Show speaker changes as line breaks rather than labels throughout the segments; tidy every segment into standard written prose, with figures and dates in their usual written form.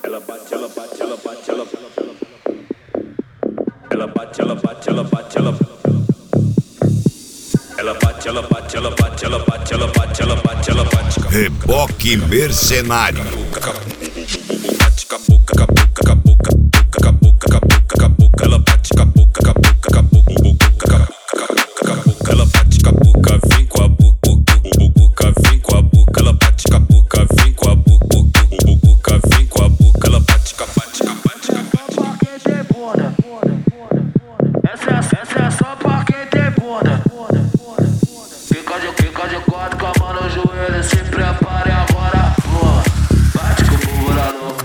Ela bate, ela bate, ela bate, ela bate, ela bate, ela bate, ela bate, ela bate, ela bate, ela bate, ela bate, ela bate, ela bate.
Reboque Mercenário.
Ela bate, ela bate, vem com a boca, vem com a boca, ela bate, vem com a boca, vem com a boca, ela bate,
Essa é só pra quem tem bunda. Fica de quatro com a mão no joelho, se prepare agora. Bate com o povo na louca.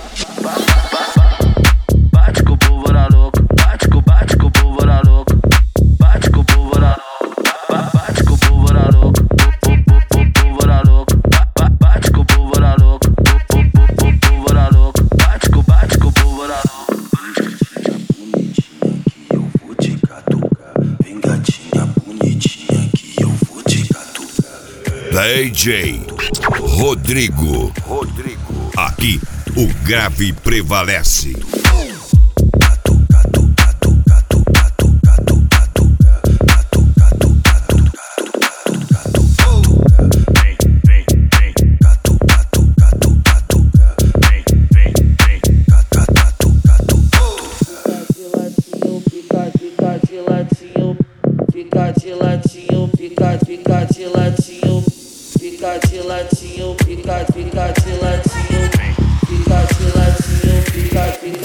Bate com o povo na louca. Bate com o povo na louca. Bate com o povo na louca. Bate com o povo na louca. Povo na louca. Bate com o povo na louca. Povo na louca. Bate com o povo na louca.
DJ Rodrigo. Aqui o grave prevalece.
Fica de latinho, fica de latinho. Fica de latinho, fica de latinho. Fica de latinho, fica de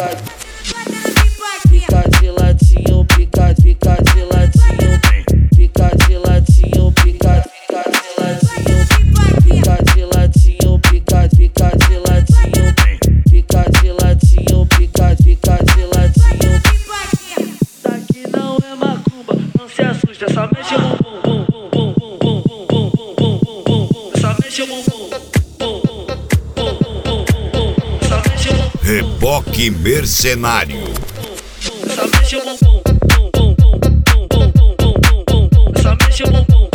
latinho. Fica de latinho. Fica de latinho, fica de latinho. Fica de latinho, fica de latinho. Fica de latinho, fica de latinho. Isso aqui não é macumba, não se assusta, só mexe o bumbum.
Reboque Mercenário.
Só mexe o bumbum. Só mexe o bumbum.